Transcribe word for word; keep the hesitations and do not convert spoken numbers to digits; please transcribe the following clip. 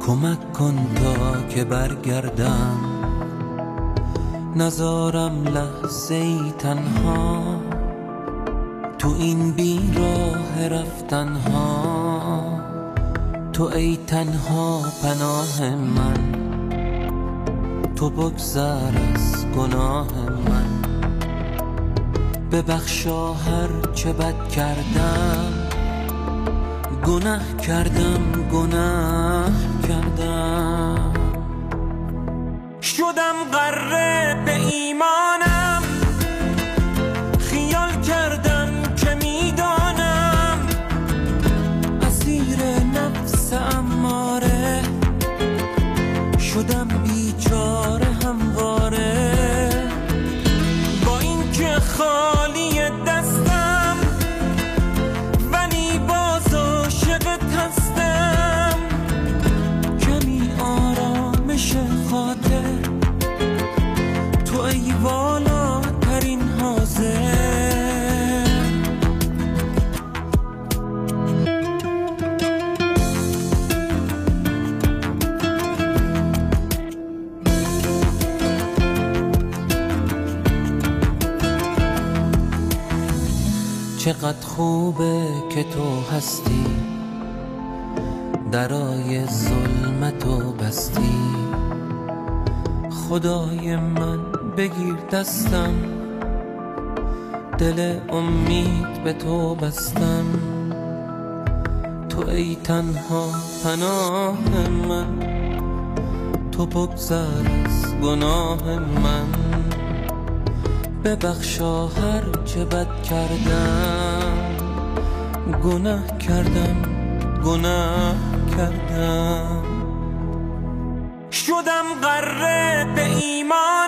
کمک کن تا که برگردم، نزارم لحظه ای تنها تو این بیراه رفتنها. تو ای تنها پناه من، تو بگذر از گناه من. ببخشا هر چه بد کردم، گناه کردم گناه کردم. شدم غره به ایمانم، خیال کردم که میدانم اسیر نفس اماره. شدم بیچاره همواره، با این که خالی دستم ولی باز عاشقت هستم. کمی آرامش خاطر، تو ای والاترین حاضر. چقدر خوبه که تو هستی، درای ظلمتو بستی. خدای من بگیر دستم، دل امید به تو بستم. تو ای تنها پناه من، تو بگذر از گناه من. ببخشا هر چه بد کردم، گناه کردم گناه کردم. شدم غره به ایمان